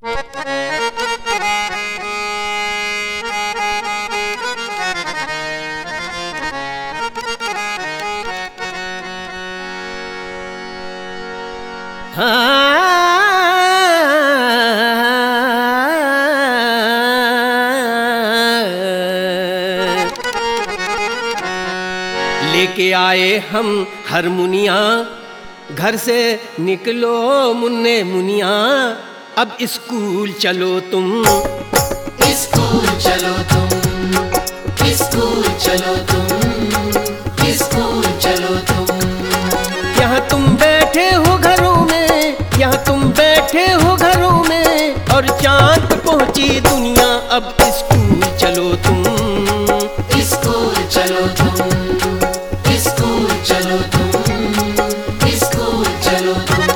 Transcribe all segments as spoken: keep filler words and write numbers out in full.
लेके आए हम हारमोनिया, घर से निकलो मुन्ने मुनिया, अब स्कूल चलो तुम, स्कूल चलो तुम, स्कूल चलो तुम, स्कूल चलो तुम। यहाँ तुम बैठे हो घरों में, यहाँ तुम बैठे हो घरों में, और चांद पे पहुंची दुनिया, अब स्कूल चलो तुम, स्कूल चलो तुम, स्कूल चलो तुम, स्कूल चलो तुम।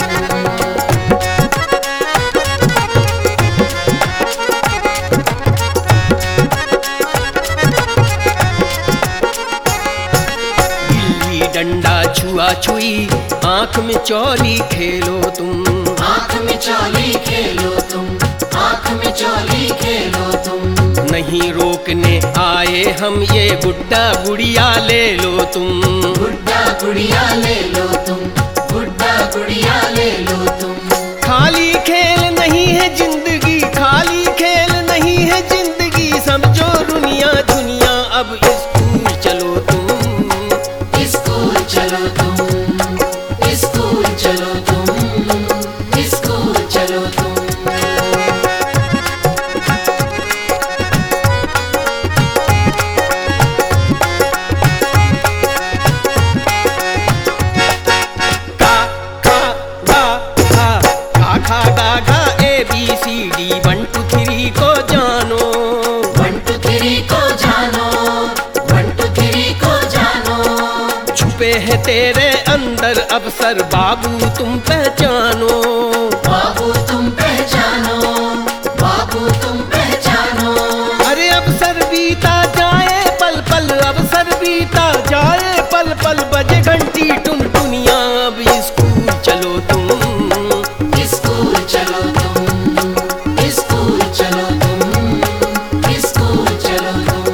गिल्ली डंडा छुआ छुई, आंख में चौली खेलो तुम, आँख में चौली खेलो तुम, आँख में चौली खेलो तुम। नहीं रोकने आए हम, ये गुड्डा गुड़िया ले लो तुम, गुड्डा गुड़िया ले लो तुम, गुड्डा गुड़िया ले लो तुम। खाली खेल नहीं है जिंदगी, खाली खेल नहीं है जिंदगी, समझो दुनिया दुनिया, अब स्कूल चलो तुम, स्कूल चलो तुम, स्कूल चलो तुम, स्कूल चलो तुम। का खा गा खा, खा खा गा गा A B C D, one two three को जानो, वन टू थ्री को जानो, वन टू थ्री को जानो। छुपे हैं तेरे अंदर अवसर, बाबू तुम पहचानो, बाबू तुम पहचानो, बाबू तुम पहचानो। अरे अवसर बीता जाए पल पल, अवसर बीता जाए पल पल, बजे घंटी टुन टुनिया, अब स्कूल चलो तुम, स्कूल चलो तुम, स्कूल चलो तुम, स्कूल चलो तुम।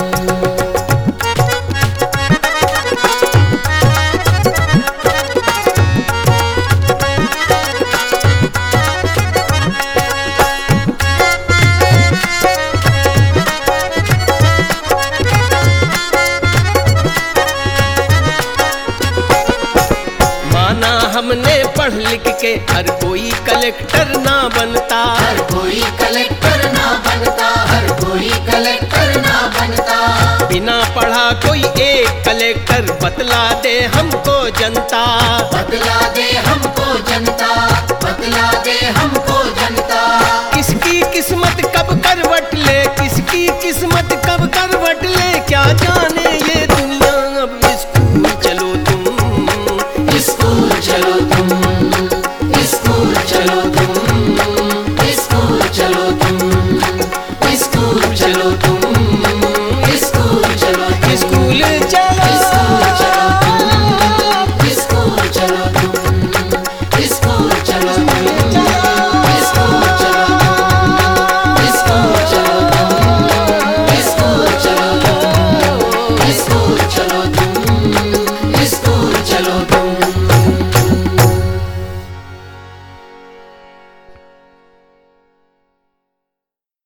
माना हमने पढ़ लिख के हर कोई कलेक्टर ना बनता, हर कोई कलेक्टर ना बनता, हर कोई कलेक्टर ना बनता। बिना पढ़ा कोई एक कलेक्टर बतला दे हमको जनता, बतला दे हमको जनता, बतला दे हमको जनता। किसकी किस्मत